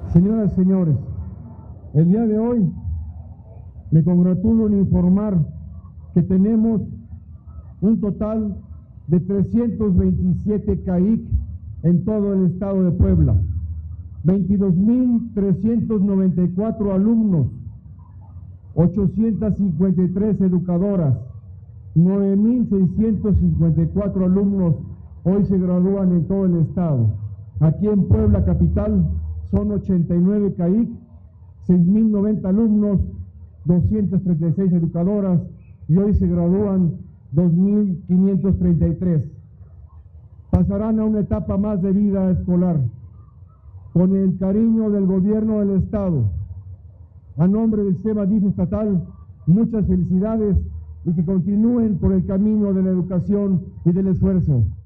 Señoras y señores, el día de hoy me congratulo en informar que tenemos un total de 327 CAIC en todo el estado de Puebla, 22.394 alumnos, 853 educadoras, 9.654 alumnos hoy se gradúan en todo el estado. Aquí en Puebla capital son 89 CAIC, 6.090 alumnos, 236 educadoras y hoy se gradúan 2.533. Pasarán a una etapa más de vida escolar. Con el cariño del gobierno del estado, a nombre del sistema DIF estatal, muchas felicidades y que continúen por el camino de la educación y del esfuerzo.